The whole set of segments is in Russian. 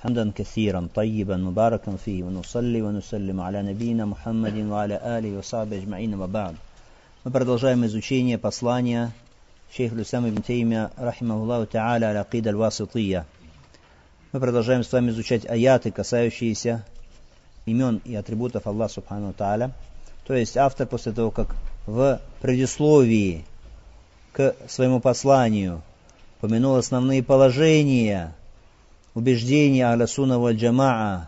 حمدا كثيرا طيبا مباركا فيه ونصلي ونسلم على نبينا محمد وعلى آله وصحبه أجمعين وبعد. Мы продолжаем изучение послания шейха Ислама ибн Теймия рахимахуллаху та'аля аль-акида аль-васития. Мы продолжаем с вами изучать аяты, касающиеся имен и атрибутов Аллаха субхану та'аля. То есть автор после того, как в предисловии к своему посланию упомянул основные положения, убеждения Ахля Сунна валь Джамаа,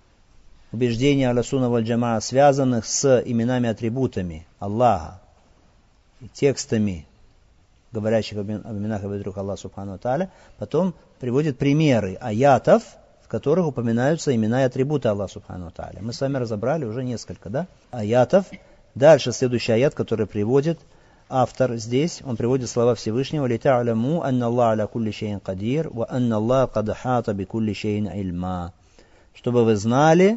связанных с именами и атрибутами Аллаха, и текстами, говорящих об именах и атрибутах Аллаха субхану та'аля, потом приводит примеры аятов, в которых упоминаются имена и атрибуты Аллаха субхану та'аля. Мы с вами разобрали уже несколько аятов. Дальше следующий аят, который приводит автор здесь, он приводит слова Всевышнего: «Лита'ляму анна Аллах аля кулли шейин кадир, ва анна Аллах кад ахата би кулли шейин ильма». Чтобы вы знали,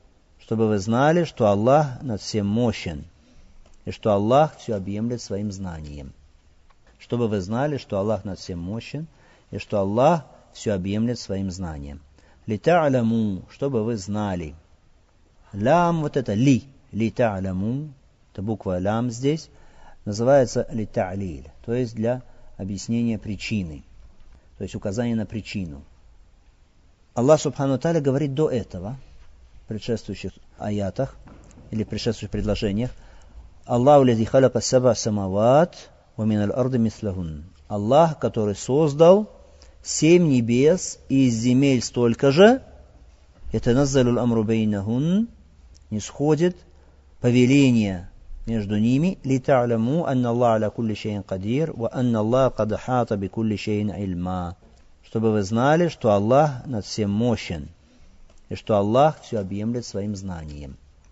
что Аллах над всем мощен, и что Аллах все объемлет своим знанием. Чтобы вы знали, что Аллах над всем мощен, и что Аллах все объемлет своим знанием. Лита'ляму, чтобы вы знали. Лям, вот это ли та'ляму, это буква лям здесь, называется лита'лиль, то есть для объяснения причины, то есть указания на причину. Аллах субхану та'аля говорит до этого, в предшествующих аятах, или в предшествующих предложениях: Аллаху лази халяка саба самават ва миналь арды мислахун. Аллах, который создал 7 небес и из земель столько же, ятаназзалу амру бейнахун, нисходит повеление между ними, лита'ляму анна Аллах аля кулли шейин кадир, ва анна Аллах кад ахата би кулли шейин ильма. Чтобы вы знали, что Аллах над всем мощен, и что Аллах все объемлет своим знанием.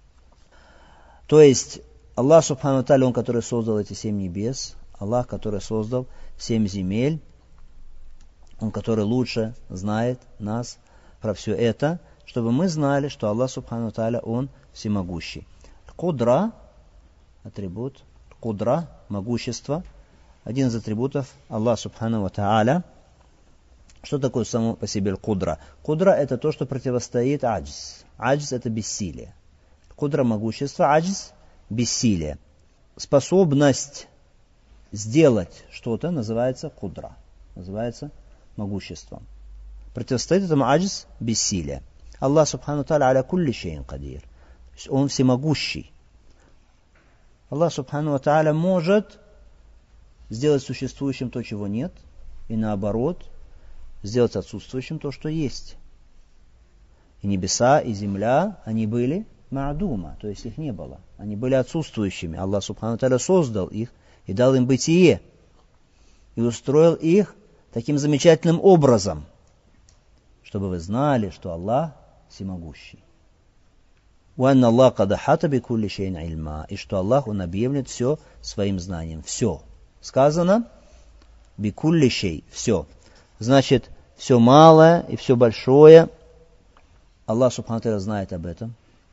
То есть, Аллах субхану та'аля, Он, который создал эти 7 небес, Аллах, который создал 7 земель, Он, который лучше знает нас про все это, чтобы мы знали, что Аллах субхану та'аля, Он всемогущий. Кудра, атрибут, кудра, могущество, один из атрибутов Аллаха субхану ва та'аля. Что такое само по себе кудра? Кудра — это то, что противостоит аджз. Аджз — это бессилие. Кудра — могущество, аджз — бессилие. Способность сделать что-то называется кудра, называется могуществом. Противостоит этому аджз — бессилие. Аллах субхану та'аля аля кулли шейин кадир. Он всемогущий. Аллах субхану ва та'аля может сделать существующим то, чего нет, и наоборот, сделать отсутствующим то, что есть. И небеса, и земля, они были ма'дума, то есть их не было. Они были отсутствующими. Аллах субхану ва та'аля создал их и дал им бытие. И устроил их таким замечательным образом, чтобы вы знали, что Аллах всемогущий. «Уанна Аллах кад ахата би кулли шейин ильма». И что Аллах, Он объемлет все своим знанием. Все. Сказано би кулли шей. Все. Значит, все малое и все большое. Аллах субхану та'аля знает об этом.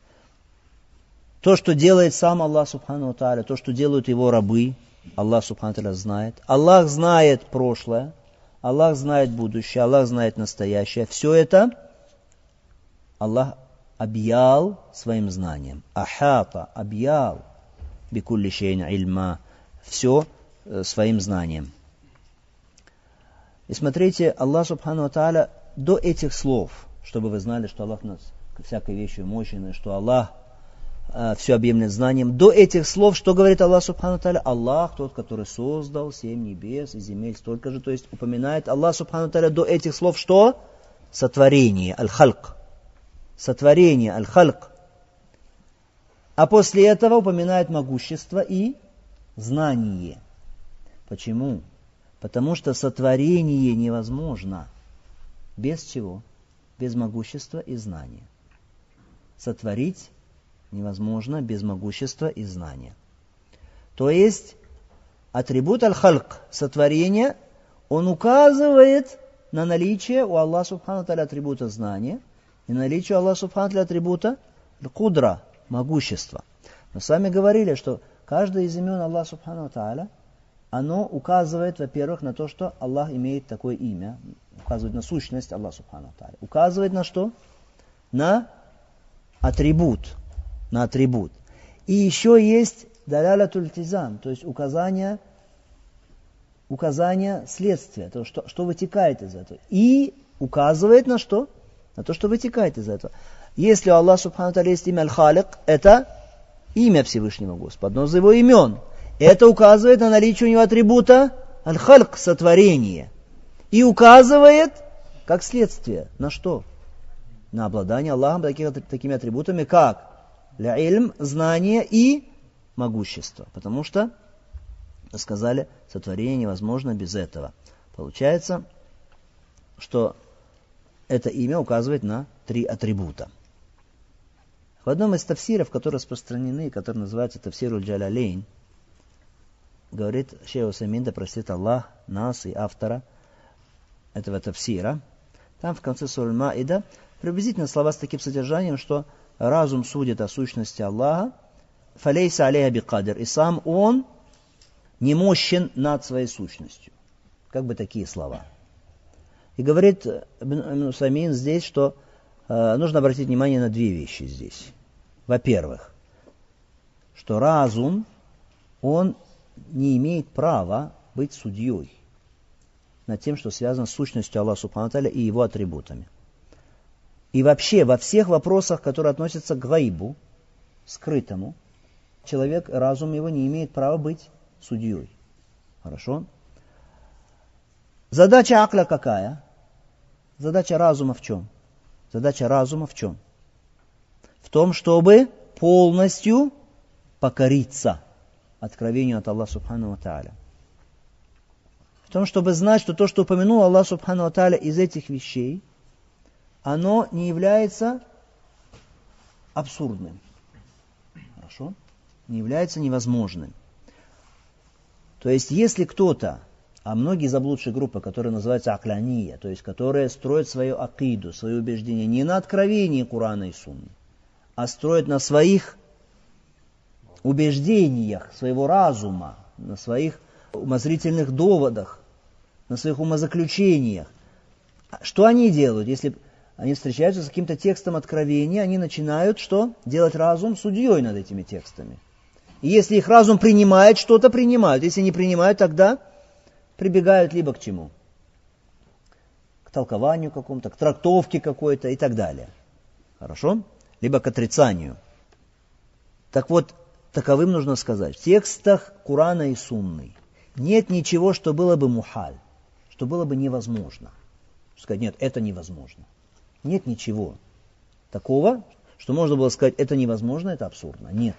То, что делает сам Аллах субхану та'аля, то, что делают Его рабы, Аллах субхану та'аля знает. Аллах знает прошлое, Аллах знает будущее, Аллах знает настоящее. Все это Аллах объял своим знанием. Ахата, объял бикулли шейн ильма, все своим знанием. И смотрите, Аллах субхану та'аля до этих слов, чтобы вы знали, что Аллах над всякой вещью мощен, и что Аллах все объемлет знанием. До этих слов, что говорит Аллах субхану та'аля? Аллах, тот, который создал 7 небес и земель столько же. То есть упоминает Аллах субхану та'аля до этих слов что? Сотворение, аль-халк. Сотворение, аль-халк. А после этого упоминает могущество и знание. Почему? Потому что сотворение невозможно без чего? Без могущества и знания. Сотворить невозможно без могущества и знания. То есть атрибут аль-халк, сотворение, он указывает на наличие у Аллаха субхану та'аля атрибута знания и наличие у Аллаха субхану та'аля атрибута кудра, могущества. Мы с вами говорили, что каждое из имен Аллаха субхану та'аля, оно указывает, во-первых, на то, что Аллах имеет такое имя, указывает на сущность Аллаха Субхану ва Тааля. Указывает на что? На атрибут. На атрибут. И еще есть далялятуль тизам, то есть указание следствия, то, что вытекает из этого. И указывает на что? На то, что вытекает из этого. Если у Аллаха Субхану ва Тааля есть имя Аль-Халик, это имя Всевышнего Господа, одно из его имен. Это указывает на наличие у него атрибута Аль-Хальк, сотворение. И указывает, как следствие, на что? На обладание Аллахом такими атрибутами, как ля-ильм, знание и могущество. Потому что, сказали, сотворение невозможно без этого. Получается, что это имя указывает на 3 атрибута. В одном из тафсиров, которые распространены, который называется Тафсируль Джалялейн, говорит шейх Усаймин, да простит Аллах, нас и автора этого тафсира, там в конце суры Аль-Маида приблизительно слова с таким содержанием, что разум судит о сущности Аллаха, фалейса алейха бикадир, и сам он не мощен над своей сущностью. Как бы такие слова. И говорит Ибн Усаймин здесь, что нужно обратить внимание на 2 вещи здесь. Во-первых, что разум, он не имеет права быть судьей над тем, что связано с сущностью Аллаха Субхану ва Тааля и его атрибутами. И вообще, во всех вопросах, которые относятся к гайбу, скрытому, человек, разум его не имеет права быть судьей. Хорошо? Задача акля какая? Задача разума в чем? Задача разума в чем? В том, чтобы полностью покориться откровению от Аллаха Субхану ва Тааля. В том, чтобы знать, что то, что упомянул Аллах Субхану ва Тааля из этих вещей, оно не является абсурдным. Хорошо? Не является невозможным. То есть, если кто-то, а многие заблудшие группы, которые называются акляния, то есть, которые строят свою акиду, свои убеждения не на откровении Корана и Сунны, а строят на своих убеждениях, своего разума, на своих умозрительных доводах, на своих умозаключениях. Что они делают? Если они встречаются с каким-то текстом откровения, они начинают что? Делать разум судьей над этими текстами. И если их разум принимает, что-то принимают. Если не принимают, тогда прибегают либо к чему? К толкованию какому-то, к трактовке какой-то и так далее. Хорошо? Либо к отрицанию. Так вот, таковым нужно сказать. В текстах Корана и Сунны нет ничего, что было бы мухаль, что было бы невозможно. Сказать, нет, это невозможно. Нет ничего такого, что можно было сказать, это невозможно, это абсурдно. Нет.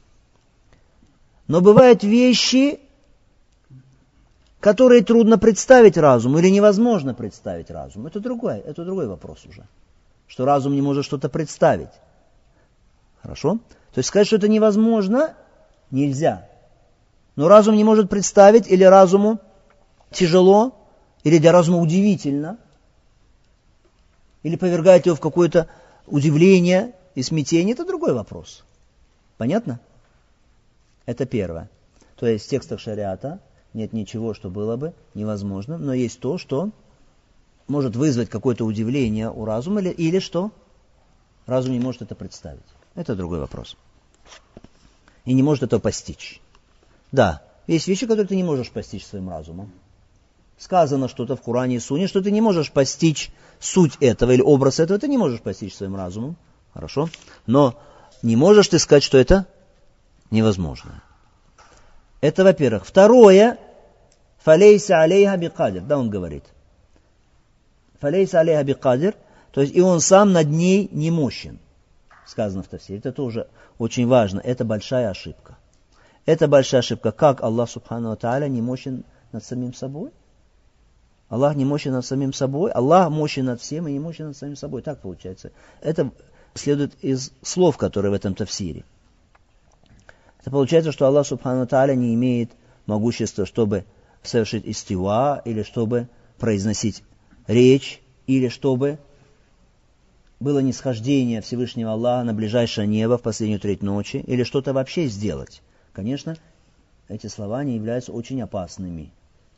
Но бывают вещи, которые трудно представить разуму или невозможно представить разуму. Это другой вопрос уже. Что разум не может что-то представить. Хорошо? То есть сказать, что это невозможно, нельзя. Но разум не может представить, или разуму тяжело, или для разума удивительно, или повергает его в какое-то удивление и смятение, это другой вопрос. Понятно? Это первое. То есть в текстах шариата нет ничего, что было бы невозможным, но есть то, что может вызвать какое-то удивление у разума, или что разум не может это представить. Это другой вопрос. И не может этого постичь. Да, есть вещи, которые ты не можешь постичь своим разумом. Сказано что-то в Коране и Сунне, что ты не можешь постичь суть этого или образ этого, ты не можешь постичь своим разумом. Хорошо? Но не можешь ты сказать, что это невозможно. Это во-первых. Второе, фалейса алейха бикадир. Да, он говорит. Фалейса алейха бикадир, то есть и он сам над ней не мощен. Сказано в тафсире. Это тоже очень важно. Это большая ошибка. Это большая ошибка. Как Аллах Субхану ва Тааля не мощен над самим собой? Аллах не мощен над самим собой. Аллах мощен над всем и не мощен над самим собой. Так получается. Это следует из слов, которые в этом тафсире. Это получается, что Аллах Субхану ва Тааля не имеет могущества, чтобы совершить истива, или чтобы произносить речь, или чтобы было нисхождение Всевышнего Аллаха на ближайшее небо в последнюю треть ночи, или что-то вообще сделать. Конечно, эти слова не являются очень опасными.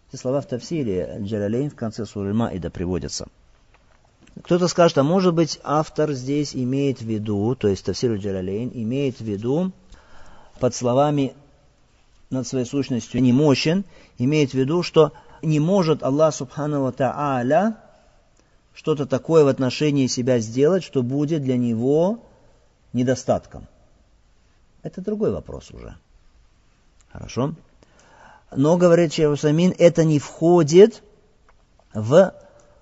Эти слова в тафсире Аль-Джалалейн в конце суры Маида приводятся. Кто-то скажет, а может быть автор здесь имеет в виду, то есть тафсир Аль-Джалалейн имеет в виду под словами над своей сущностью не мощен, имеет в виду, что не может Аллах Субхану ва Тааля что-то такое в отношении себя сделать, что будет для него недостатком. Это другой вопрос уже. Хорошо? Но, говорит Шейх Усаймин, это не входит в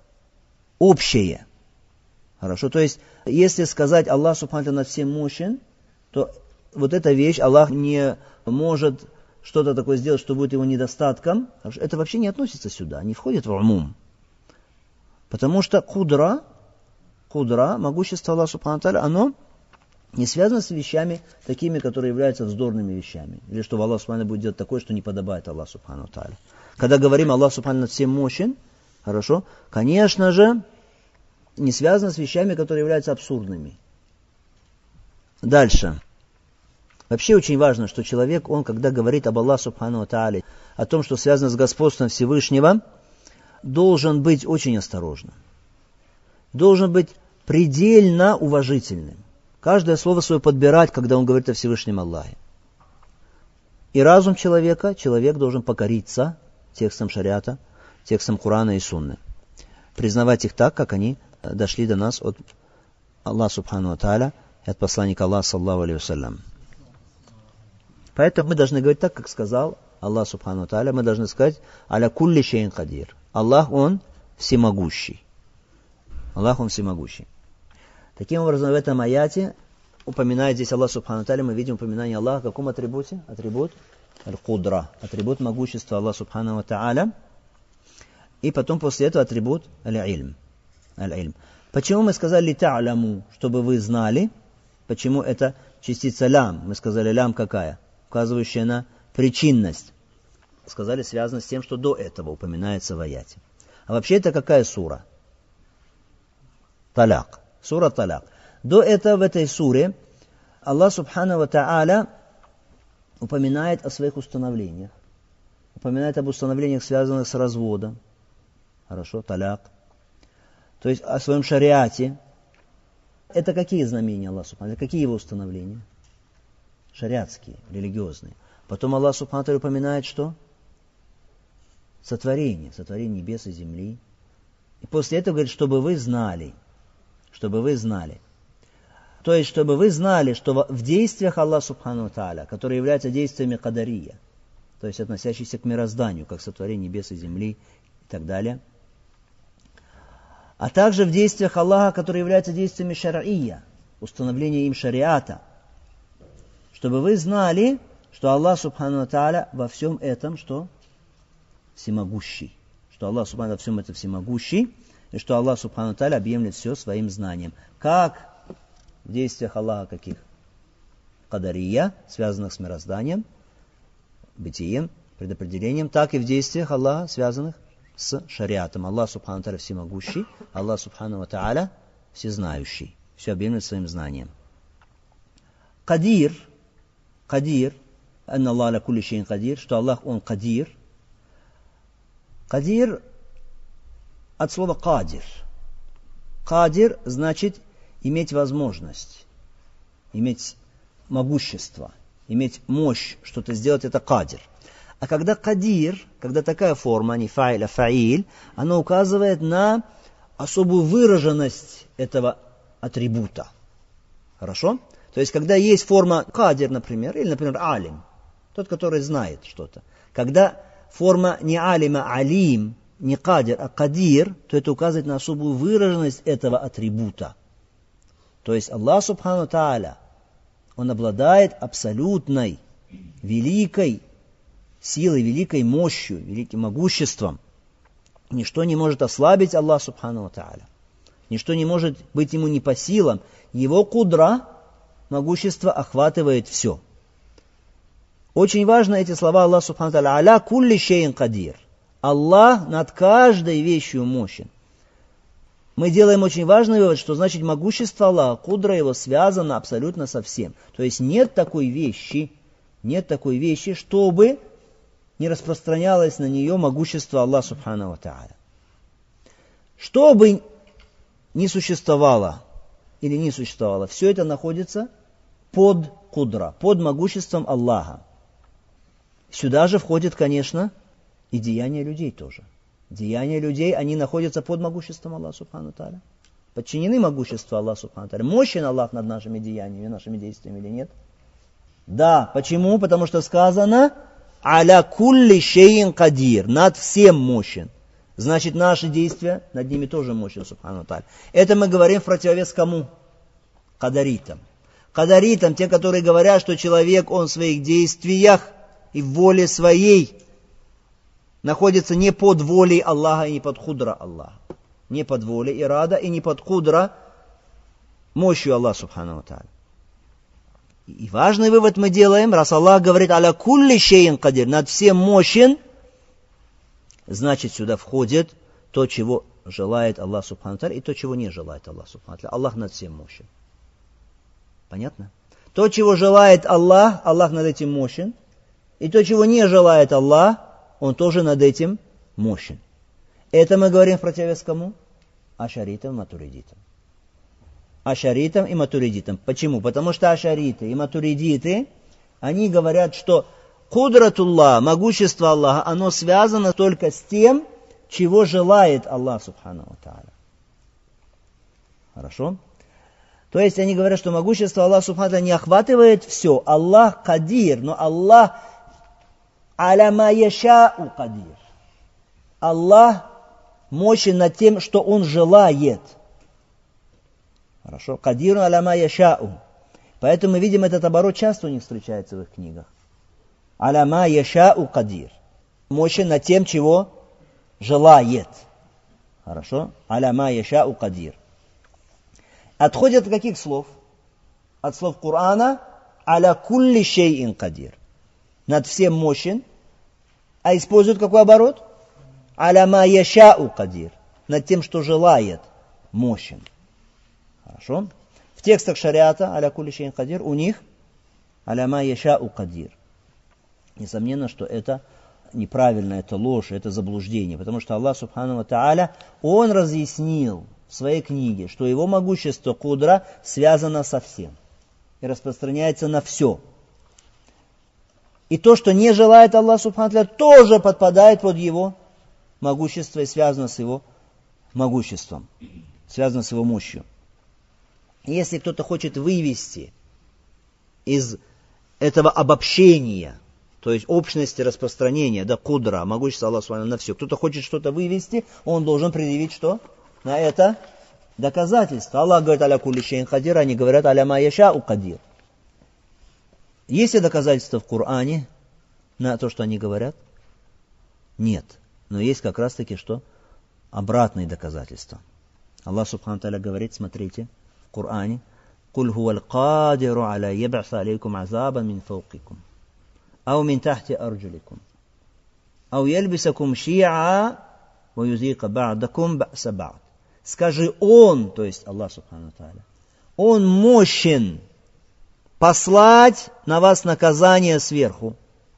общее. Хорошо? То есть, если сказать Аллах Субхану ва Тааля над всем мощен, то вот эта вещь Аллах не может что-то такое сделать, что будет его недостатком. Это вообще не относится сюда, не входит в умум. Потому что кудра, могущество Аллаха Субхану ва Тааля, оно не связано с вещами такими, которые являются вздорными вещами. Или что Аллах Субхану будет делать такое, что не подобает Аллаху Субхану ва Тааля. Когда говорим Аллах Субхану над всем мощен, хорошо, конечно же, не связано с вещами, которые являются абсурдными. Дальше. Вообще очень важно, что человек, он, когда говорит об Аллахе Субхану ва Тааля, о том, что связано с господством Всевышнего, должен быть очень осторожным. Должен быть предельно уважительным. Каждое слово свое подбирать, когда он говорит о Всевышнем Аллахе. И разум человека, человек должен покориться текстам шариата, текстам Корана и Сунны. Признавать их так, как они дошли до нас от Аллаха Субхану ва Тааля и от посланника Аллаха, саллаллаху алейхи вассалям. Поэтому мы должны говорить так, как сказал Аллах Субхану ва Тааля. Мы должны сказать «Аля кулли шейин кадир». Аллах, Он всемогущий. Аллах, Он всемогущий. Таким образом, в этом аяте упоминает здесь Аллах Субхану ва Тааля, мы видим упоминание Аллаха в каком атрибуте? Атрибут аль-кудра, атрибут могущества Аллаха Субхану ва Тааля. И потом после этого атрибут аль-ильм. Почему мы сказали та'ляму, чтобы вы знали? Почему это частица лям? Мы сказали лям какая? Указывающая на причинность. Сказали, связано с тем, что до этого упоминается в аяте. А вообще это какая сура? Таляк. Сура Таляк. До этого в этой суре Аллах Субхану ва Тааля упоминает о своих установлениях. Упоминает об установлениях, связанных с разводом. Хорошо, таляк. То есть о своем шариате. Это какие знамения Аллаха Субхану ва Тааля? Какие его установления? Шариатские, религиозные. Потом Аллах Субхану ва Тааля упоминает что? Сотворение небес и земли. И после этого говорит, чтобы вы знали. Чтобы вы знали. То есть, чтобы вы знали, что в действиях Аллаха Субхану ва Тааля, которые являются действиями кадария, то есть относящиеся к мирозданию, как сотворение небес и земли и так далее, а также в действиях Аллаха, которые являются действиями шар'ия, установления им шариата, чтобы вы знали, что Аллах Субхану ва Тааля во всем этом, что всемогущий. Что Аллах Субхану ва Тааля во всем этом всемогущий, и что Аллах Субхану ва Тааля объемлет все своим знанием. Как в действиях Аллаха каких? Кадария, связанных с мирозданием, бытием, предопределением, так и в действиях Аллаха, связанных с шариатом. Аллах Субхану ва Тааля всемогущий, Аллах Субхану ва Тааля всезнающий, все объемлет своим знанием. Кадир, анна Аллах ля кулли шейин кадир, что Аллах, Он кадир. Кадир от слова кадир. Кадир значит иметь возможность, иметь могущество, иметь мощь, что-то сделать, это кадир. А когда кадир, когда такая форма, не фа'иль, а фа'иль, она указывает на особую выраженность этого атрибута. Хорошо? То есть, когда есть форма кадир, например, или, например, алим, тот, который знает что-то. Когда форма не алима, алим, не кадир, а кадир, то это указывает на особую выраженность этого атрибута. То есть Аллах Субхану ва Тааля, Он обладает абсолютной, великой силой, великой мощью, великим могуществом. Ничто не может ослабить Аллаха Субхану ва Тааля. Ничто не может быть Ему не по силам. Его кудра, могущество охватывает все. Очень важно эти слова Аллаха Субхану ва Тааля. Аля кулли шейин кадир. Аллах над каждой вещью мощен. Мы делаем очень важный вывод, что значит могущество Аллаха, кудра Его связано абсолютно со всем. То есть нет такой вещи, чтобы не распространялось на нее могущество Аллаха Субхану ва Тааля. Что бы ни существовало или не существовало, все это находится под кудра, под могуществом Аллаха. Сюда же входит, конечно, и деяния людей тоже. Деяния людей, они находятся под могуществом Аллаха Субхану ва Тааля. Подчинены могуществу Аллаха Субхану ва Тааля. Мощен Аллах над нашими деяниями, нашими действиями или нет? Да. Почему? Потому что сказано «Аля кулли шейин кадир», над всем мощен. Значит, наши действия над ними тоже мощен Субхану ва Тааля. Это мы говорим в противовес кому? Кадаритам. Кадаритам, те, которые говорят, что человек, он в своих действиях и в воле своей находится не под волей Аллаха и не под худра Аллаха. Не под волей ирада и не под худра мощью Аллаха Субхану ва Тааля. И важный вывод мы делаем, раз Аллах говорит «Аля кулли шейин кадир», над всем мощен, значит, сюда входит то, чего желает Аллах Субхану ва Тааля, и то, чего не желает Аллах Субхану ва Тааля. Аллах над всем мощен. Понятно? То, чего желает Аллах, Аллах над этим мощен. И то, чего не желает Аллах, Он тоже над этим мощен. Это мы говорим в противовес кому? Ашаритам и матуридитам. Ашаритам и матуридитам. Почему? Потому что ашариты и матуридиты, они говорят, что кудратуллах, могущество Аллаха, оно связано только с тем, чего желает Аллах Субхану ва Тааля. Хорошо? То есть они говорят, что могущество Аллаха Субхану ва Тааля не охватывает все. Аллах кадир, но Аллах аля ма яшау кадир. Аллах мощен над тем, что Он желает. Хорошо? Кадиру аля ма яшау. Поэтому мы видим, этот оборот часто у них встречается в их книгах. Аля ма яшау кадир. Мощен над тем, чего желает. Хорошо? Аля ма яшау кадир. Отходят от каких слов? От слов Корана «Аля кулли шейин кадир». Над всем мощен. А используют какой оборот? «Аля ма яшау кадир». Над тем, что желает, мощен. Хорошо? В текстах шариата «Аля кулли шейин кадир» у них «Аля ма яшау кадир». Несомненно, что это неправильно, это ложь, это заблуждение. Потому что Аллах Субхану ва Тааля, Он разъяснил в своей книге, что его могущество кудра связано со всем и распространяется на все. И то, что не желает Аллах Субхану ва Тааля, тоже подпадает под его могущество и связано с его могуществом, связано с его мощью. И если кто-то хочет вывести из этого обобщения, то есть общности распространения, да, кудра, могущество Аллаха Субхану ва Тааля на все, кто-то хочет что-то вывести, он должен предъявить что? На это доказательство. Аллах говорит «Аля кулли шейин кадир», они говорят «Аля ма яшау кадир». Есть ли доказательства в Коране на то, что они говорят? Нет. Но есть как раз таки что? Обратные доказательства. Аллах Субхану ва Тааля говорит, смотрите, в Коране «Куль хуваль кадиру аля яб'аса алейкум азабан мин фаукикум, ау мин тахти арджуликум, ау ялбисакум ши'a ва юзика ба'дакум бa'са ба'д». Скажи Он, то есть Аллах Субхану ва Тааля, Он мощен послать на вас наказание сверху,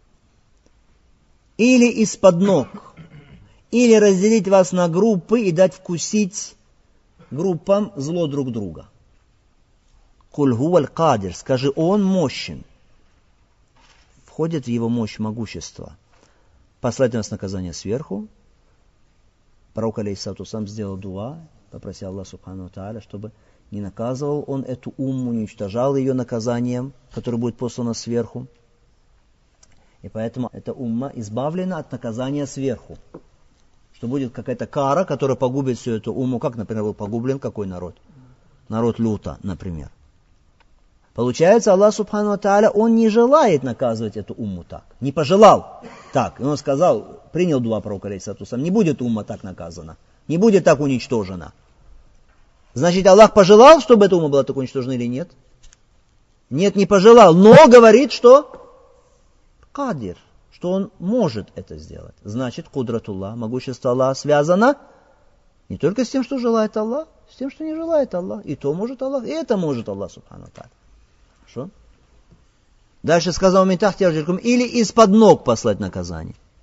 или из-под ног, или разделить вас на группы и дать вкусить группам зло друг друга. Куль хуваль кадир, скажи Он мощен. Входит в Его мощь могущество. Послать на вас наказание сверху. Пророк алейхиссалату вассалям сделал дуа, попросил Аллаха Субхану ва Тааля, чтобы не наказывал он эту умму, не уничтожал ее наказанием, которое будет послано сверху. И поэтому эта умма избавлена от наказания сверху. Что будет какая-то кара, которая погубит всю эту умму. Как, например, был погублен какой народ? Народ Люта, например. Получается, Аллах Субхану ва Тааля, Он не желает наказывать эту умму так. Не пожелал так. И Он сказал, принял дуа пророка алейхиссалату вассалям, не будет умма так наказана. Не будет так уничтожена. Значит, Аллах пожелал, чтобы эта умма была так уничтожена или нет? Нет, не пожелал. Но говорит, что кадир, что Он может это сделать. Значит, кудратуллах, могущество Аллаха связано не только с тем, что желает Аллах, с тем, что не желает Аллах. И то может Аллах, и это может Аллах Субхану ва Тааля. Хорошо? Дальше сказал «Мин тахти арджуликум», или из-под ног послать наказание.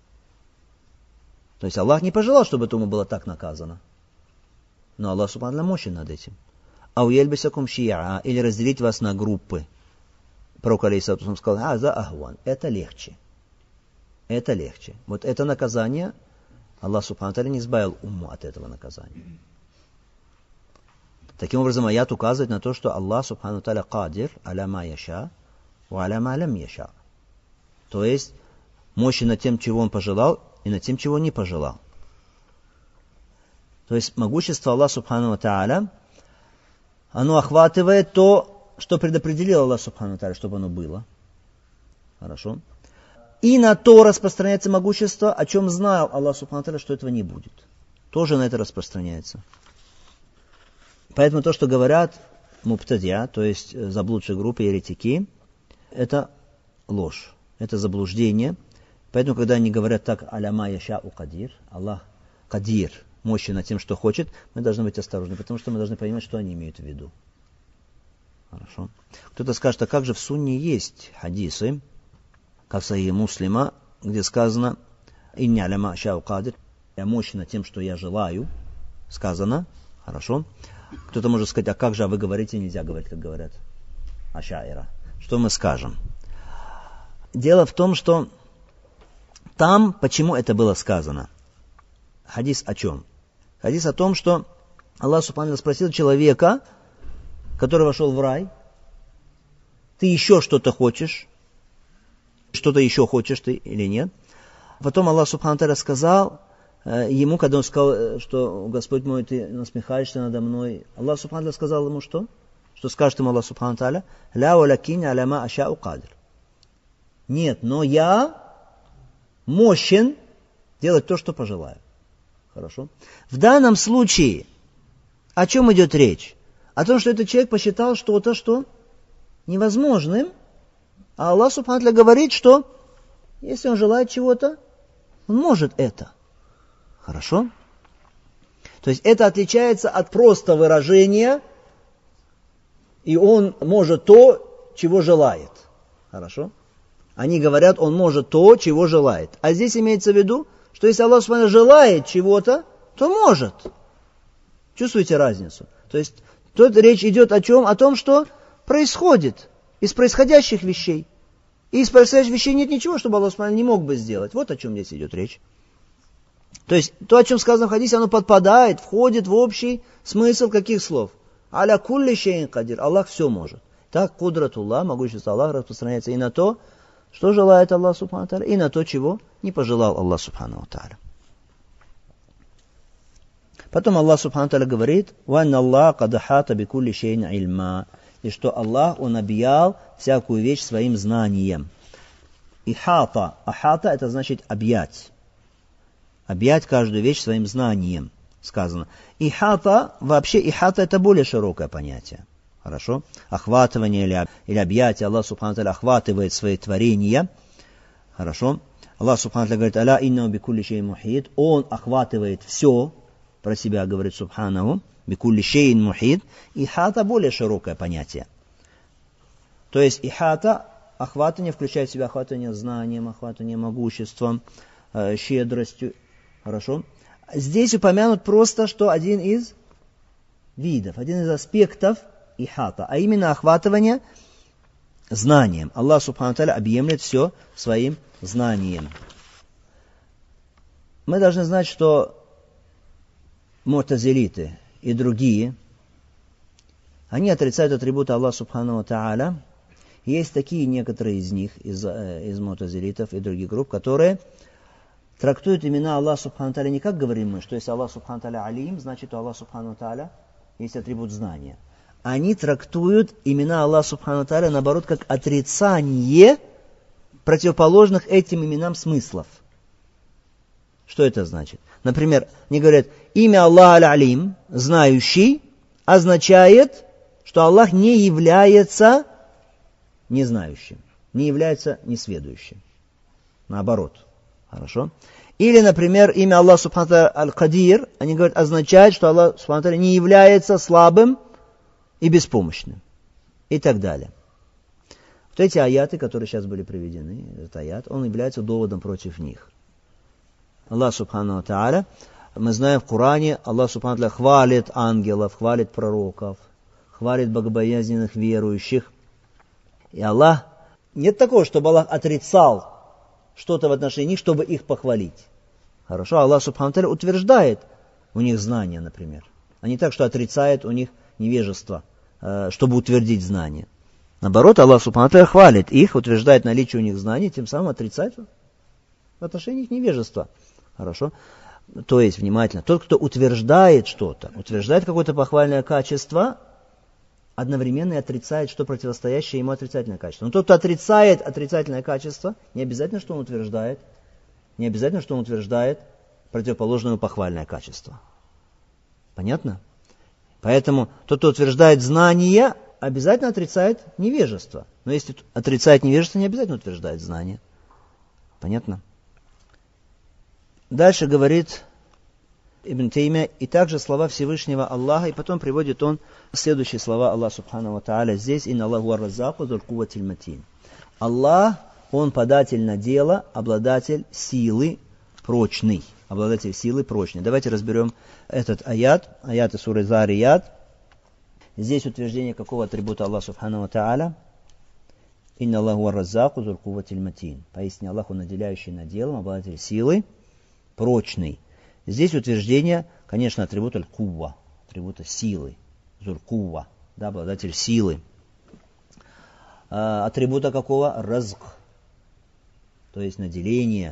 То есть Аллах не пожелал, чтобы этому было так наказано. Но Аллах субхану мощен над этим. Ауельбисакум шиа, или разделить вас на группы. Пророк алейхиссалату сказал, за ахван, это легче. Это легче. Вот это наказание, Аллах субхану та'аля не избавил умму от этого наказания. Таким образом, аят указывает на то, что Аллах субхану та'аля кадир, аля ма яша, ва аля ма лям яша. То есть, мощен над тем, чего он пожелал, и над тем, чего не пожелал. То есть, могущество Аллаха субхану та'аля, оно охватывает то, что предопределил Аллах субхану та'аля, чтобы оно было. Хорошо. И на то распространяется могущество, о чем знал Аллах субхану та'аля, что этого не будет. Тоже на это распространяется. Поэтому то, что говорят мубтадия, то есть заблудшие группы, еретики, это ложь, это заблуждение. Поэтому, когда они говорят так, аляма яшау кадир, Аллах кадир, мощен над тем, что хочет, мы должны быть осторожны, потому что мы должны понимать, что они имеют в виду. Хорошо. Кто-то скажет, а как же в сунне есть хадисы, как в Сахихе Муслима, где сказано, инни аляма яшау кадир, я мощен над тем, что я желаю, сказано, хорошо. Кто-то может сказать, а как же, а вы говорите, нельзя говорить, как говорят ашаира. Что мы скажем? Дело в том, что там, почему это было сказано? Хадис о чем? Хадис о том, что Аллах субхану спросил человека, который вошел в рай, ты еще что-то хочешь? Что-то еще хочешь ты или нет? Потом Аллах субхану сказал ему, когда он сказал, что Господь мой, ты насмехаешься надо мной, Аллах субхану сказал ему что? Что скажет ему Аллах субхану та'аля? Ля валякин аляма ашау кадир. Нет, но я мощен делать то, что пожелаю. Хорошо? В данном случае о чем идет речь? О том, что этот человек посчитал что-то, что невозможным, а Аллах субхану та'аля говорит, что если он желает чего-то, он может это. Хорошо? То есть это отличается от просто выражения, и он может то, чего желает. Хорошо? Они говорят, он может то, чего желает. А здесь имеется в виду, что если Аллах субхану желает чего-то, то может. Чувствуете разницу? То есть тут речь идет о чем? О том, что происходит из происходящих вещей. И из происходящих вещей нет ничего, чтобы Аллах субхану не мог бы сделать. Вот о чем здесь идет речь. То есть то, о чем сказано в хадисе, оно подпадает, входит в общий смысл каких слов? Аля кулли шейин кадир. Аллах все может. Так, кудратуллах, могущество Аллаха распространяется и на то, что желает Аллах субхану та'аля, и на то, чего не пожелал Аллах субхану та'аля. Потом Аллах субхану та'аля говорит, «Ванна Аллах кадахата бикулли шейн ильма». И что Аллах, Он объял всякую вещь своим знанием. Ихата. Ахата это значит объять. Объять каждую вещь своим знанием, сказано. Ихата, вообще ихата это более широкое понятие. Хорошо? Охватывание или объятие. Аллах субхану та'аля охватывает свои творения. Хорошо? Аллах субхану та'аля говорит, «Аля инна бикулли шейн мухит». Он охватывает все. Про себя говорит субханаху. Бикулли шейн мухит. Ихата более широкое понятие. То есть ихата, охватывание, включает в себя охватывание знанием, охватывание могуществом, щедростью. Хорошо? Здесь упомянут просто, что один из видов, один из аспектов ихата, а именно охватывание знанием. Аллах субхану та'аля объемлет все своим знанием. Мы должны знать, что му'тазилиты и другие, они отрицают атрибуты Аллаха субхану та'аля. Есть такие некоторые из них, из му'тазилитов и других групп, которые трактуют имена Аллаха субхану та'аля не как говорим мы, что если Аллах субхану та'аля алим, значит у Аллаха субхану та'аля есть атрибут знания. Они трактуют имена Аллаха субхану та'аля наоборот как отрицание противоположных этим именам смыслов. Что это значит? Например, они говорят, имя Аллах аль-алим, знающий, означает, что Аллах не является незнающим, не является несведущим. Наоборот. Хорошо? Или, например, имя Аллаха субхану та'аля аль-Кадир, они говорят, означает, что Аллах субхану та'аля не является слабым и беспомощным. И так далее. Вот эти аяты, которые сейчас были приведены, этот аят, он является доводом против них. Аллах Субхану Тааля, мы знаем в Коране, Аллах Субхану Тааля хвалит ангелов, хвалит пророков, хвалит богобоязненных верующих. И Аллах, нет такого, чтобы Аллах отрицал что-то в отношении них, чтобы их похвалить. Хорошо, Аллах Субхану Тааля утверждает у них знания, например. А не так, что отрицает у них невежество, чтобы утвердить знания. Наоборот, Аллах Субхану Тааля хвалит их, утверждает наличие у них знаний, тем самым отрицает в отношении их невежества. Хорошо? То есть, внимательно, тот, кто утверждает что-то, утверждает какое-то похвальное качество, одновременно и отрицает, что противостоящее ему отрицательное качество. Но тот, кто отрицает отрицательное качество, не обязательно, что он утверждает, противоположное похвальное качество. Понятно? Поэтому тот, кто утверждает знание, обязательно отрицает невежество. Но если отрицает невежество, не обязательно утверждает знание. Понятно? Дальше говорит Ибн Таймия, и также слова Всевышнего Аллаха, и потом приводит он следующие слова Аллаха Субхану ва Тааля здесь: «Инна Аллаху ар-Раззаку зуль кувватиль матин». Аллах, он податель на дело, обладатель силы прочный. Обладатель силы прочный. Давайте разберем этот аят, аяты суры Зарият. Здесь утверждение какого атрибута Аллаха Субхану ва Тааля? «Инна Аллаху ар-Раззаку зуль кувватиль матин». Поистине Аллах, он наделяющий на делом, обладатель силы прочный. Здесь утверждение, конечно, атрибута аль-кувва, атрибута силы, зуль-кувва, да, обладатель силы. Атрибута какого? Разг, то есть наделение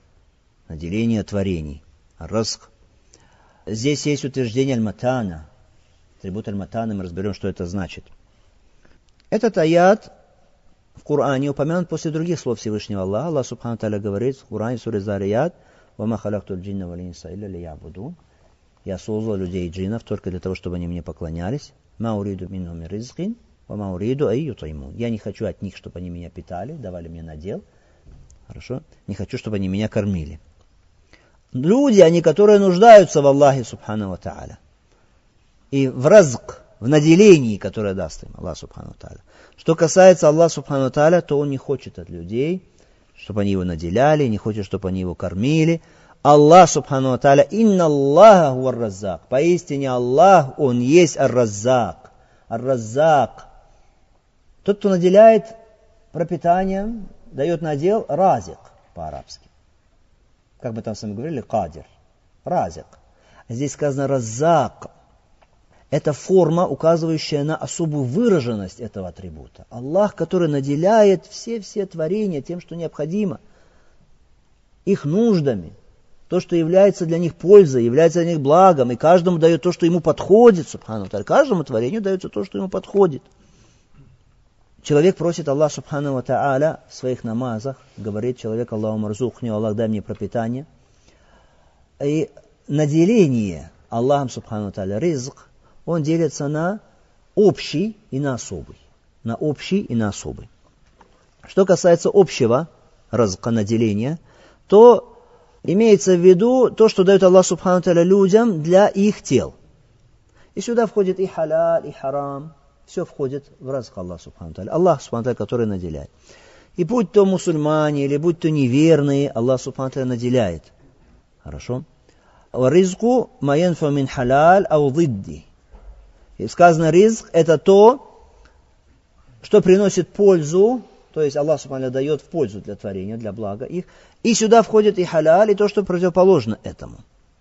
творений. Разг. Здесь есть утверждение аль-матана, атрибут аль-матана, мы разберем, что это значит. Этот аят в Коране упомянут после других слов Всевышнего Аллаха. Аллах Субхану Тааля говорит в Коране, в суре Зарият: «Вама халактуль джинна валь инса илля лиябудун». Я создал людей и джиннов только для того, чтобы они мне поклонялись. Ма уриду минхум мин ризкин, ва ма уриду ай ютаймун. Я не хочу от них, чтобы они меня питали, давали мне надел. Хорошо? Не хочу, чтобы они меня кормили. Люди, они, которые нуждаются в Аллахе Субхану ва Тааля. И в разг, в наделении, которое даст им Аллах Субхану ва Тааля. Что касается Аллаха Субхану ва Тааля, то он не хочет от людей, чтобы они его наделяли, не хочет, чтобы они его кормили. Аллах Субхану ва Тааля, инна Аллаха хуа ар-Раззак. Поистине Аллах, он есть ар-Раззак. Ар-Раззак. Тот, кто наделяет пропитанием, дает надел, разик по-арабски. Как мы там с вами говорили, кадир. Разик. А здесь сказано раззак. Это форма, указывающая на особую выраженность этого атрибута. Аллах, который наделяет все творения тем, что необходимо, их нуждами, то, что является для них пользой, является для них благом, и каждому дает то, что ему подходит, субхану ва тааля. Каждому творению дается то, что ему подходит. Человек просит Аллаха Субхану ва Тааля в своих намазах, говорит человек: Аллаху марзухни, Аллах, дай мне пропитание. И наделение Аллахом Субхану ва Тааля, ризк, он делится на общий и на особый. На общий и на особый. Что касается общего ризка, наделения, то имеется в виду то, что дает Аллах Субхану ва Тааля людям для их тел. И сюда входит и халяль, и харам. Все входит в ризк Аллаха Субхану ва Тааля. Аллах Субхану ва Тааля, который наделяет. И будь то мусульмане, или будь то неверные, Аллах Субхану ва Тааля наделяет. Хорошо? Ризку ма янфа мин халяль ау дидди. И сказано, ризк это то, что приносит пользу, то есть Аллах Субхану ва Тааля дает в пользу для творения, для блага их. И сюда входит и халяль, и то, что противоположно этому.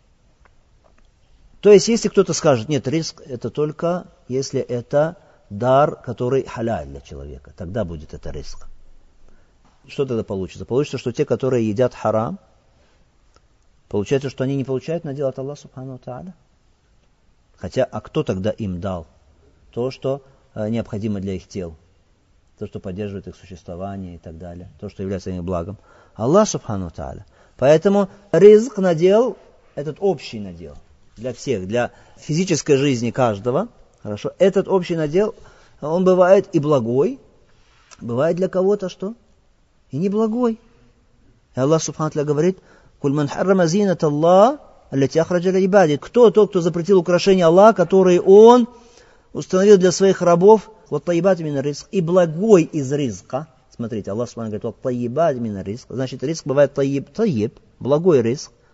То есть, если кто-то скажет, нет, ризк это только, если это дар, который халяль для человека, тогда будет это ризк. Что тогда получится? Получится, что те, которые едят харам, получается, что они не получают надел от Аллаха Субхану ва Тааля. Хотя, а кто тогда им дал то, что необходимо для их тел? То, что поддерживает их существование и так далее. То, что является их благом. Аллах Субхану ва Тааля. Поэтому ризк, надел, этот общий надел для всех, для физической жизни каждого. Хорошо. Этот общий надел, он бывает и благой, бывает для кого-то что? И неблагой. И Аллах Субхану ва Тааля говорит: «Куль ман харрама зинат Аллах, аллати ахраджа ли ибади». Кто тот, кто запретил украшения Аллаха, которые он установил для своих рабов, вот таибат мин ризк, и благой из ризка. Смотрите, Аллах Субхану говорит: вот таибат мин ризк. Значит, ризк бывает таиб, благой ризк,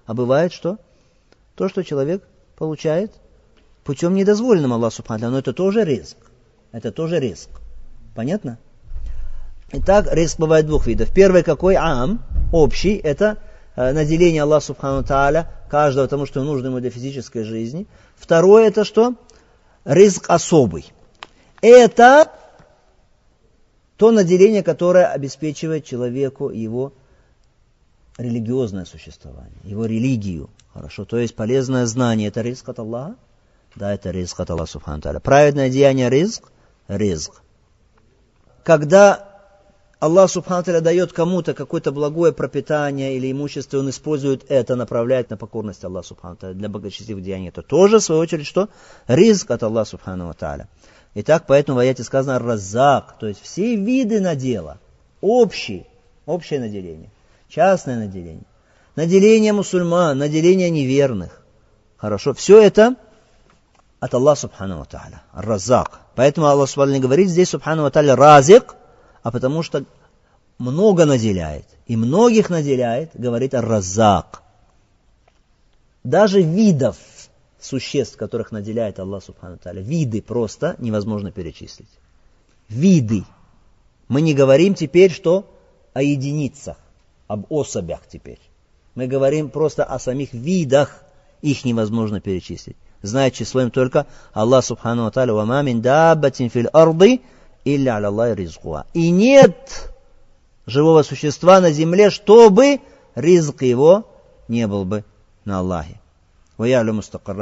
А бывает что? То, что человек получает путем недозволенным Аллаху Субхану, но это тоже ризк. Это тоже ризк. Понятно? Итак, ризк бывает двух видов. Первый какой? Общий. Это наделение Аллаха Субхану Тааля каждого тому, что нужно ему для физической жизни. Второе это что? Ризк особый. Это то наделение, которое обеспечивает человеку его религиозное существование, его религию. Хорошо, то есть полезное знание, это ризк от Аллаха? Да, это ризк от Аллаха Субхану Тааля. Праведное деяние ризк? Ризк. Когда Аллах Субхану Тааля дает кому-то какое-то благое пропитание или имущество, он использует это, направляет на покорность Аллаху Субхану Тааля для благочестивых деяний. Это тоже, в свою очередь, что? Ризк от Аллаха Субхану Тааля. Итак, поэтому в аяте сказано раззак, то есть все виды надела, общее наделение, частное наделение, наделение мусульман, наделение неверных. Хорошо, все это от Аллаха Субхану Тааля, раззак. Поэтому Аллах Субхану говорит здесь Субхану Тааля разик, а потому что много наделяет, и многих наделяет, говорит ар-раззак. Даже видов существ, которых наделяет Аллах Субхану Тааля, виды просто невозможно перечислить. Виды. Мы не говорим теперь, что о единицах, об особях теперь. Мы говорим просто о самих видах, их невозможно перечислить. Знает число им только Аллах Субхану Тааля, «Вама мин даббатин фил арды илля аля Аллахи ризкуа». И нет живого существа на земле, чтобы ризк его не был бы на Аллахе. Аллах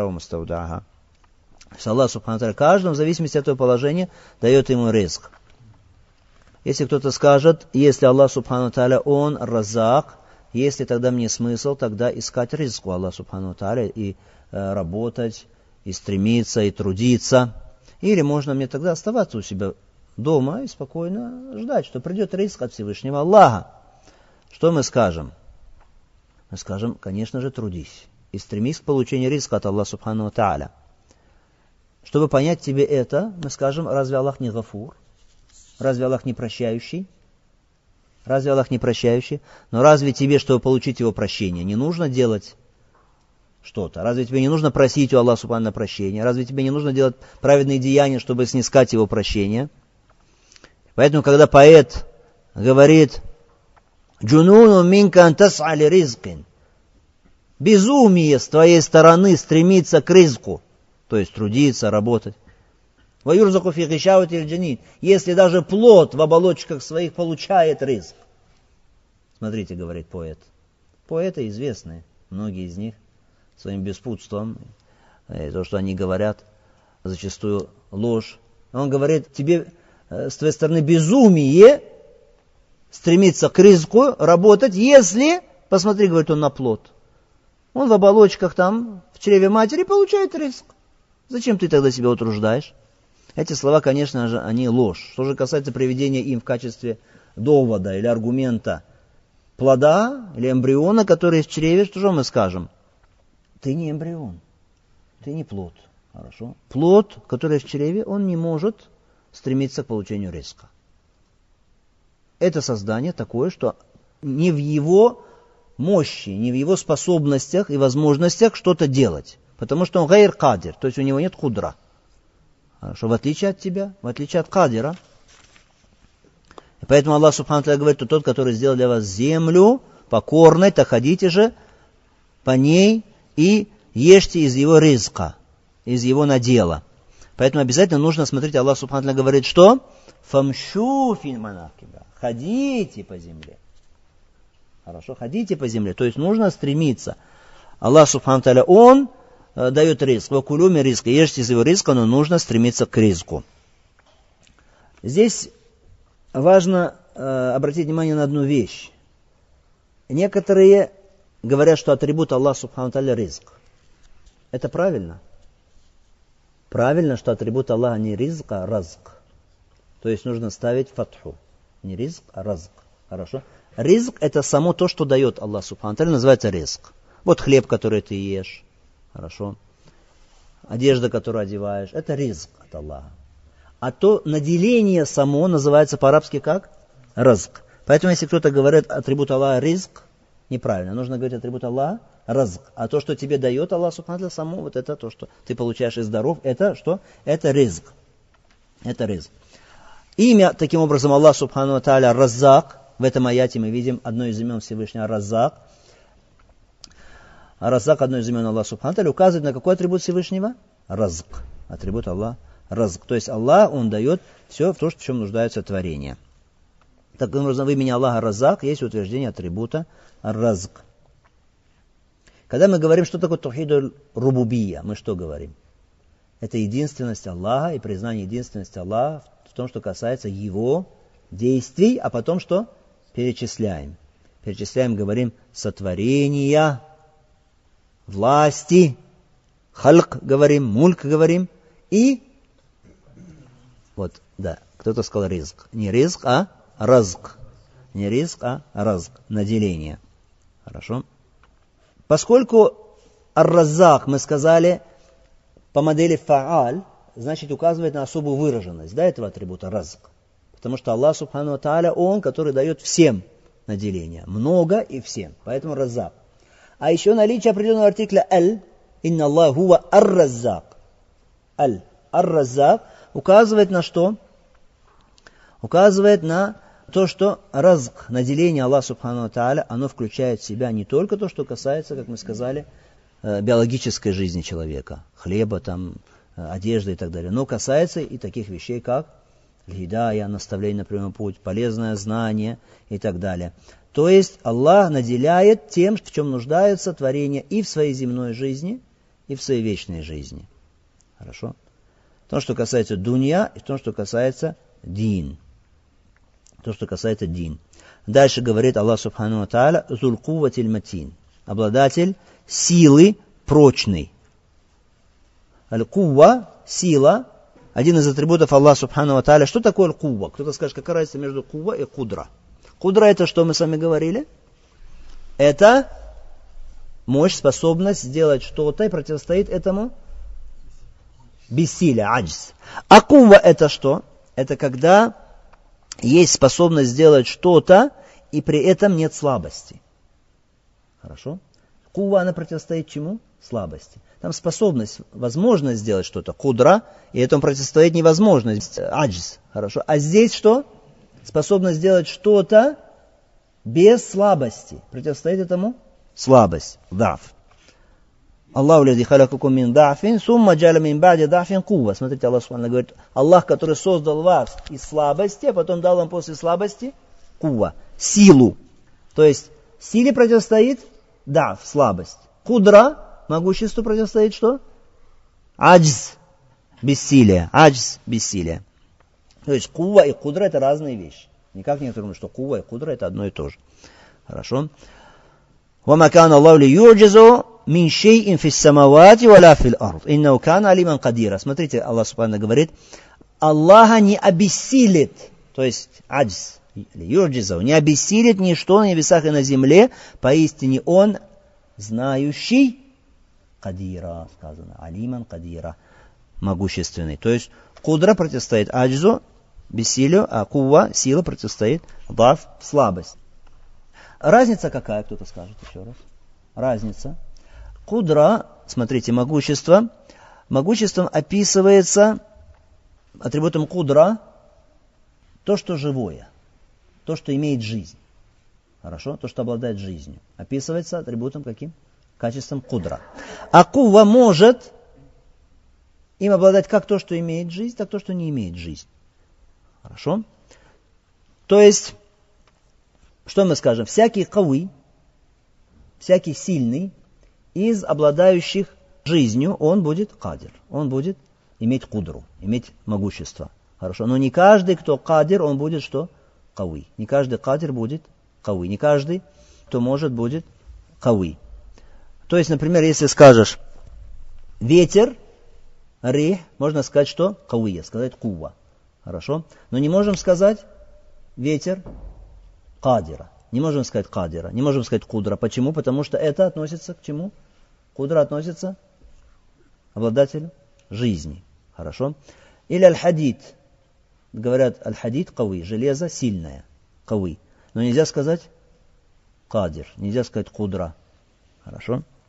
Субхану Тааля каждому, в зависимости от этого положения, дает ему ризк. Если кто-то скажет, если Аллах Субхану Тааля, он раззак, если тогда мне смысл, тогда искать ризк у Аллаха Субхану Тааля и работать, и стремиться, и трудиться. Или можно мне тогда оставаться у себя дома и спокойно ждать, что придет ризк от Всевышнего Аллаха. Что мы скажем? Мы скажем, конечно же, трудись и стремись к получению риска от Аллаха Субхану Тааля. Чтобы понять тебе это, мы скажем, разве Аллах не гафур? Разве Аллах не прощающий? Разве Аллах не прощающий? Но разве тебе, чтобы получить его прощение, не нужно делать что-то? Разве тебе не нужно просить у Аллаха Субхану прощения? Разве тебе не нужно делать праведные деяния, чтобы снискать его прощение? Поэтому, когда поэт говорит «Джунуну минка антас'а ли ризкин», безумие с твоей стороны стремиться к ризку, то есть трудиться, работать. «Ваюрзаку фи гишавати аль-джанин», если даже плод в оболочках своих получает ризк. Смотрите, говорит поэт. Поэты известные, многие из них своим беспутством, то, что они говорят, зачастую ложь. Он говорит, тебе с твоей стороны безумие стремиться к ризку, работать, если, посмотри, говорит он, на плод. Он в оболочках там, в чреве матери, получает ризк. Зачем ты тогда себя утруждаешь? Эти слова, конечно же, они ложь. Что же касается приведения им в качестве довода или аргумента плода или эмбриона, который в чреве, что же мы скажем? Ты не эмбрион, ты не плод. Хорошо? Плод, который в чреве, он не может стремиться к получению риска. Это создание такое, что не в его мощи, не в его способностях и возможностях что-то делать. Потому что он гайр кадир, то есть у него нет худра. Хорошо, в отличие от тебя, в отличие от кадира. И поэтому Аллах Субхану Тааля говорит, что тот, который сделал для вас землю покорной, так ходите же по ней и ешьте из его ризка, из его надела. Поэтому обязательно нужно смотреть, Аллах Субхану Тааля говорит, что? Фамшу фил манакиба. Ходите по земле. Хорошо, ходите по земле. То есть нужно стремиться. Аллах Субхану Тааля, он дает ризк. Вакулюми ризка. Ешьте из его риска, но нужно стремиться к ризку. Здесь важно обратить внимание на одну вещь. Некоторые говорят, что атрибут Аллаха Субхану Тааля ризк. Это правильно? Правильно, что атрибут Аллаха не ризк, а разк. То есть нужно ставить фатху. Не ризк, а разк. Хорошо? Ризк это само то, что дает Аллах Субхану Тааля, называется ризк. Вот хлеб, который ты ешь. Хорошо? Одежда, которую одеваешь. Это ризк от Аллаха. А то наделение само называется по-арабски как? Разк. Поэтому если кто-то говорит атрибут Аллаха ризк, неправильно. Нужно говорить атрибут Аллаха разг. А то, что тебе дает Аллах Субхану ва тааля, само вот это то, что ты получаешь и здоров, это что? Это ризк. Это ризк. Имя, таким образом, Аллах Субхану ва тааля Раззак. В этом аяте мы видим одно из имен Всевышнего Раззак. А Раззак, одно из имен Аллаха Субхану ва тааля, указывает на какой атрибут Всевышнего? Разг. Атрибут Аллаха Разг. То есть Аллах, Он дает все в то, в чем нуждаются творения. Таким образом, в имени Аллаха Раззак есть утверждение атрибута Разг. Когда мы говорим, что такое Таухид Рубубия, мы что говорим? Это единственность Аллаха и признание единственности Аллаха в том, что касается Его действий, а потом что? Перечисляем. Перечисляем, говорим, сотворения, власти, хальк говорим, мульк говорим и вот, да, кто-то сказал ризк. Не ризк, а разг. Не ризк, а разг. Наделение. Хорошо. Поскольку ар-раззак, мы сказали, по модели фааль, значит, указывает на особую выраженность, да, этого атрибута разг. Потому что Аллах Субхану ва тааля, Он, который дает всем наделение. Много и всем. Поэтому раззак. А еще наличие определенного артикля аль, инна Аллах хуа ар-раззак. Аль, ар-раззак указывает на что? Указывает на то, что разг, наделение Аллаха Субхану ва тааля, оно включает в себя не только то, что касается, как мы сказали, биологической жизни человека, хлеба, там, одежды и так далее, но касается и таких вещей, как гидая, наставление на прямой путь, полезное знание и так далее. То есть Аллах наделяет тем, в чем нуждаются творения и в своей земной жизни, и в своей вечной жизни. Хорошо? В том, что касается дунья, и в том, что касается дин. То, что касается дин. Дальше говорит Аллах Субхану ва тааля зул кувватиль матин. Обладатель силы прочной. Аль-кувва, сила, один из атрибутов Аллаха Субхану ва тааля. Что такое аль-кувва? Кто-то скажет, какая разница между кувва и кудра? Кудра это что мы с вами говорили? Это мощь, способность сделать что-то и противостоит этому бессилие, аджз. А кувва это что? Это когда есть способность сделать что-то и при этом нет слабости. Хорошо? Кува, она противостоит чему? Слабости. Там способность, возможность сделать что-то, кудра, и этому противостоит невозможность, аджз. Хорошо? А здесь что? Способность сделать что-то без слабости. Противостоит этому слабость, даф. Аллаху лади халякукум мин дафин, сумма джаля мин ба'ди дафин кува. Смотрите, Аллах Субхану говорит, Аллах, который создал вас из слабости, а потом дал вам после слабости кува, силу. То есть силе противостоит даф, слабость. Кудра, могуществу противостоит что? Аджз, бессилие. Аджз, бессилие. То есть кува и кудра это разные вещи. Никак не думаю, что кува и кудра это одно и то же. Хорошо? وَمَا كَانَ اللَّهُ لِيُعْجِزُ مِنْ شَيْءٍ فِي السَّمَاوَاتِ وَلَا فِي الْأَرْضِ إِنَّهُ كَانَ عَلِيمًا قَدِيرًا. Смотрите, Аллах Субхану говорит, Аллаха не обессилит, то есть аджз, юрджизу, не обессилит ничто на небесах и на земле, поистине Он знающий, кадира, сказано, алиман кадира, могущественный. То есть кудра противостоит аджзу, бессилию, а кува, сила противостоит даф, слабость. Разница какая, кто-то скажет еще раз. Разница. Кудра, смотрите, могущество. Могуществом описывается атрибутом кудра то, что живое, то, что имеет жизнь. Хорошо? То, что обладает жизнью. Описывается атрибутом каким? Качеством кудра. А кува может им обладать как то, что имеет жизнь, так то, что не имеет жизнь. Хорошо? То есть, что мы скажем? Всякий кавы, всякий сильный из обладающих жизнью, он будет кадир. Он будет иметь кудру, иметь могущество. Хорошо? Но не каждый, кто кадир, он будет что? Кавы. Не каждый кадир будет кавы. Не каждый, кто может, будет кавы. То есть, например, если скажешь ветер, рих, можно сказать, что кавыя, сказать кува. Хорошо? Но не можем сказать ветер кадира. Не можем сказать кадира. Не можем сказать кудра. Почему? Потому что это относится к чему? Кудра относится к обладателю жизни. Хорошо? Или аль-хадид. Говорят, аль-хадид кавы, железо сильное. Кавы. Но нельзя сказать кадир. Нельзя сказать кудра. Хорошо?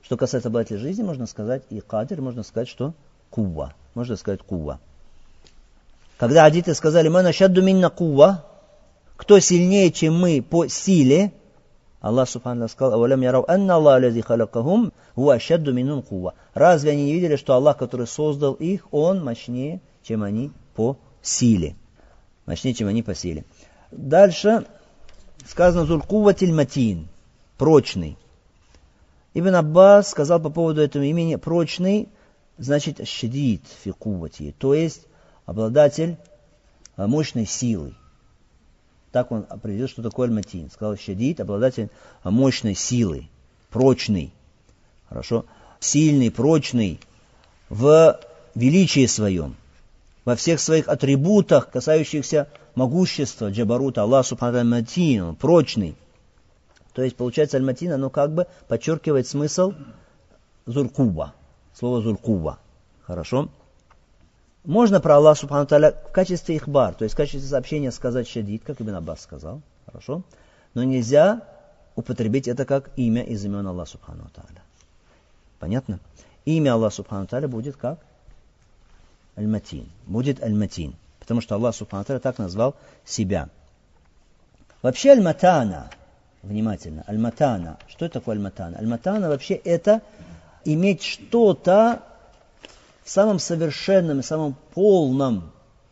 Что касается обладателя жизни, можно сказать и кадир, можно сказать, что кувва. Можно сказать кувва. Когда адиты сказали, «Ман ашадду минна кувва», кто сильнее, чем мы по силе, Аллах Субхану сказал, «Авалям ярау анна Аллах лази халакахум, хуа ашадду миннун кувва». Разве они не видели, что Аллах, который создал их, Он мощнее, чем они по силе. Мощнее, чем они по силе. Дальше сказано «Зуль кувватиль матин», прочный. Ибн Аббас сказал по поводу этого имени прочный, значит шадид фи куввати, то есть обладатель мощной силы. Так он определил, что такое аль-матин. Сказал шадид, обладатель мощной силы, прочный. Хорошо? Сильный, прочный в величии своем, во всех своих атрибутах, касающихся могущества джабарута. Аллах субхану аль-матин, прочный. То есть, получается, аль-матин, оно как бы подчеркивает смысл зуль-кувва. Слово зуль-кувва. Хорошо? Можно про Аллах субхану та'аля в качестве ихбар, то есть в качестве сообщения сказать шадид, как Ибн Аббас сказал. Хорошо? Но нельзя употребить это как имя из имен Аллаха субхану та'аля. Понятно? Имя Аллаха субхану та'аля будет как? Аль-матин. Будет аль-матин. Потому что Аллах субхану та'аля так назвал себя. Вообще аль-матана. Внимательно. Аль-матана. Что это такое аль-матана? Аль-матана вообще это иметь что-то в самом совершенном и самом полном,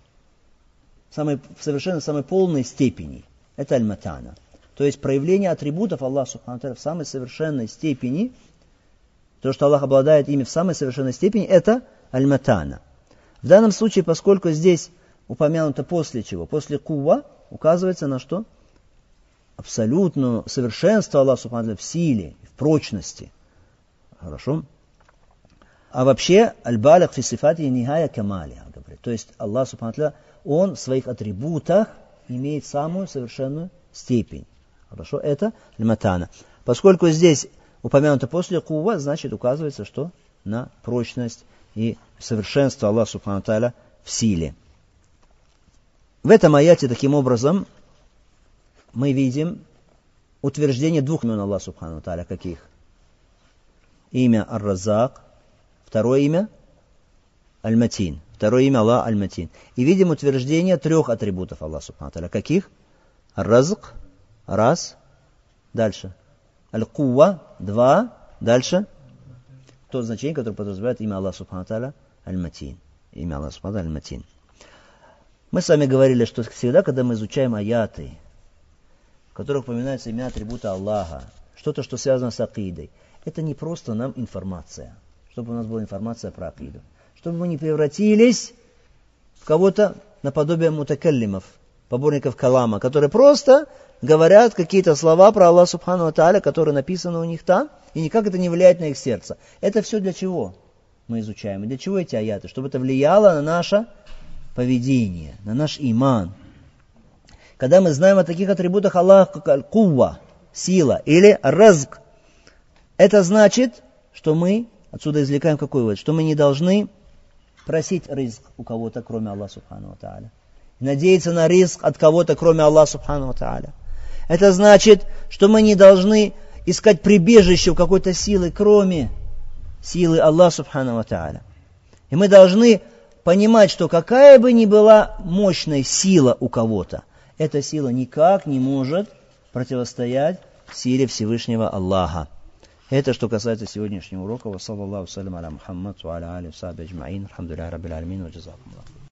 самой полной степени. Это аль-матана. То есть проявление атрибутов Аллаха субхану ва тааля в самой совершенной степени, то, что Аллах обладает ими в самой совершенной степени, это аль-матана. В данном случае, поскольку здесь упомянуто после чего? После кува указывается на что? Абсолютное совершенство Аллаха субхану ва тааля в силе, в прочности. Хорошо? А вообще, аль-балик фи сифати нихая камалиха, говорит. То есть Аллах субхану ва тааля, Он в своих атрибутах имеет самую совершенную степень. Хорошо? Это аль-матана. Поскольку здесь упомянуто после кува, значит указывается, что на прочность и совершенство Аллаха субхану ва тааля в силе. В этом аяте, таким образом, мы видим утверждение двух имен Аллаха субхану ва тааля. Каких? Имя Ар-Раззак, второе имя Аль-Матин. Второе имя Аллах Аль-Матин. И видим утверждение трех атрибутов Аллаха субхану ва тааля. Каких? Ар-Разк, раз. Дальше. Аль-Кувва, два. Дальше. То значение, которое подразумевает имя Аллаха субхану ва тааля Аль-Матин. Имя Аллаха субхану ва тааля Аль-Матин. Мы с вами говорили, что всегда, когда мы изучаем аяты, в которых упоминаются имена атрибута Аллаха, что-то, что связано с акидой, это не просто нам информация, чтобы у нас была информация про акиду, чтобы мы не превратились в кого-то наподобие мутакаллимов, поборников калама, которые просто говорят какие-то слова про Аллаха субхану ва тааля, которые написаны у них там, и никак это не влияет на их сердце. Это все для чего мы изучаем? И для чего эти аяты? Чтобы это влияло на наше поведение, на наш иман. Когда мы знаем о таких атрибутах Аллаха, как аль-кувва, сила, или разг, это значит, что мы, отсюда извлекаем какой вывод, что мы не должны просить ризк у кого-то, кроме Аллаха субхану ва тааля. Надеяться на ризк от кого-то, кроме Аллаха субхану ва тааля. Это значит, что мы не должны искать прибежище у какой-то силы, кроме силы Аллаха субхану ва тааля. И мы должны понимать, что какая бы ни была мощная сила у кого-то, эта сила никак не может противостоять силе Всевышнего Аллаха. Это что касается сегодняшнего урока. Ва саллаллаху салям аля Мухаммад ва аля али ва сахби аджмаин. Алхамдулиллахи раббил аламин ва джазакумуллах.